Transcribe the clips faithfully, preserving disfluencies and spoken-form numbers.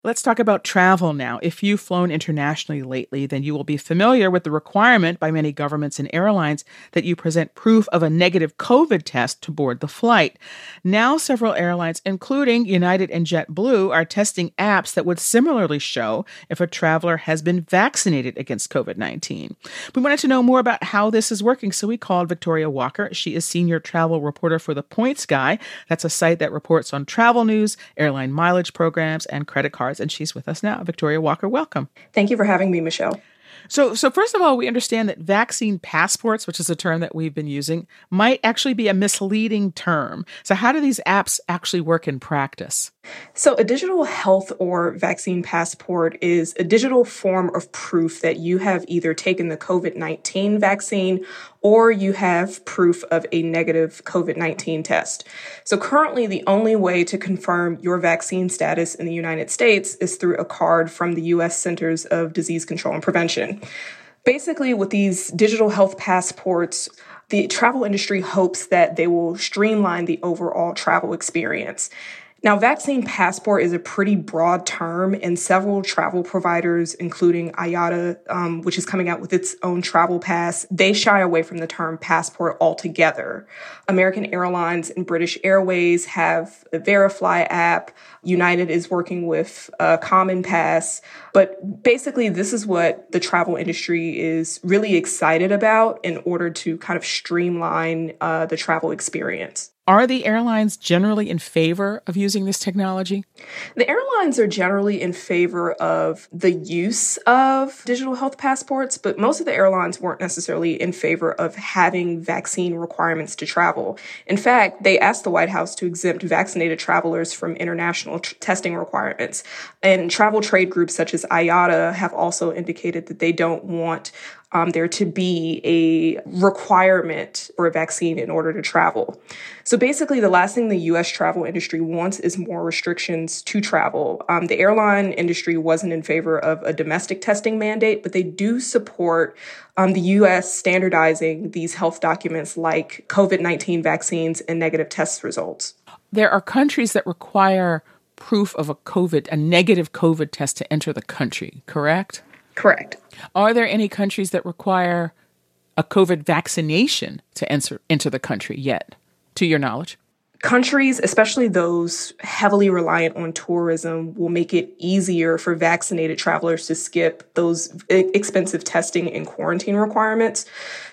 Let's talk about travel now. If you've flown internationally lately, then you will be familiar with the requirement by many governments and airlines that you present proof of a negative COVID test to board the flight. Now, several airlines, including United and JetBlue, are testing apps that would similarly show if a traveler has been vaccinated against COVID nineteen. We wanted to know more about how this is working, so we called Victoria Walker. She is senior travel reporter for The Points Guy. That's a site that reports on travel news, airline mileage programs, and credit cards. And she's with us now. Victoria Walker, welcome. Thank you for having me, Michelle. So, so first of all, we understand that vaccine passports, which is a term that we've been using, might actually be a misleading term. So how do these apps actually work in practice? So a digital health or vaccine passport is a digital form of proof that you have either taken the COVID nineteen vaccine or you have proof of a negative COVID nineteen test. So currently, the only way to confirm your vaccine status in the United States is through a card from the U S Centers of Disease Control and Prevention. Basically, with these digital health passports, the travel industry hopes that they will streamline the overall travel experience. Now, vaccine passport is a pretty broad term, and several travel providers, including I A T A, um, which is coming out with its own travel pass, they shy away from the term passport altogether. American Airlines and British Airways have the Verifly app. United is working with uh, Common Pass. But basically, this is what the travel industry is really excited about in order to kind of streamline uh, the travel experience. Are the airlines generally in favor of using this technology? The airlines are generally in favor of the use of digital health passports, but most of the airlines weren't necessarily in favor of having vaccine requirements to travel. In fact, they asked the White House to exempt vaccinated travelers from international tr- testing requirements. And travel trade groups such as I A T A have also indicated that they don't want Um, there to be a requirement for a vaccine in order to travel. So basically, the last thing the U S travel industry wants is more restrictions to travel. Um, the airline industry wasn't in favor of a domestic testing mandate, but they do support um, the U S standardizing these health documents like COVID nineteen vaccines and negative test results. There are countries that require proof of a COVID, a negative COVID test to enter the country, correct? Correct. Are there any countries that require a COVID vaccination to enter, enter the country yet, to your knowledge? Countries, especially those heavily reliant on tourism, will make it easier for vaccinated travelers to skip those expensive testing and quarantine requirements.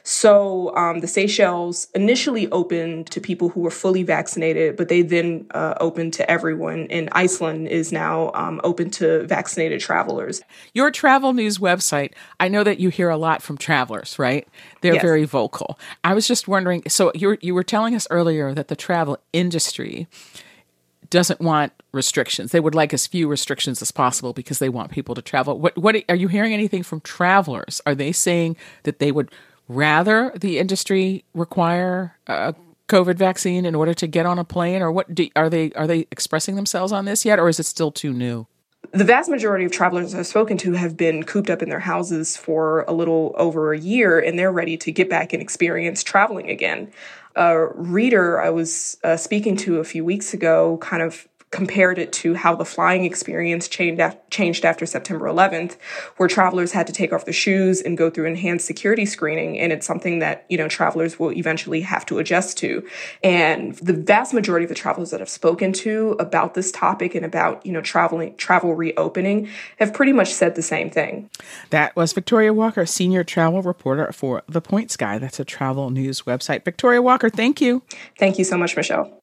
So um, the Seychelles initially opened to people who were fully vaccinated, but they then uh, opened to everyone. And Iceland is now um, open to vaccinated travelers. Your travel news website, I know that you hear a lot from travelers, right? They're Yes. very vocal. I was just wondering, so you you were telling us earlier that the travel industry doesn't want restrictions. They would like as few restrictions as possible because they want people to travel. What what are you hearing anything from travelers? Are they saying that they would rather the industry require a COVID vaccine in order to get on a plane, or what do, are they are they expressing themselves on this yet, or is it still too new? The vast majority of travelers I've spoken to have been cooped up in their houses for a little over a year, and they're ready to get back and experience traveling again. A reader I was uh, speaking to a few weeks ago kind of compared it to how the flying experience changed, af- changed after September eleventh, where travelers had to take off their shoes and go through enhanced security screening. And it's something that, you know, travelers will eventually have to adjust to. And the vast majority of the travelers that I've spoken to about this topic and about, you know, traveling, travel reopening have pretty much said the same thing. That was Victoria Walker, senior travel reporter for The Points Guy. That's a travel news website. Victoria Walker, thank you. Thank you so much, Michelle.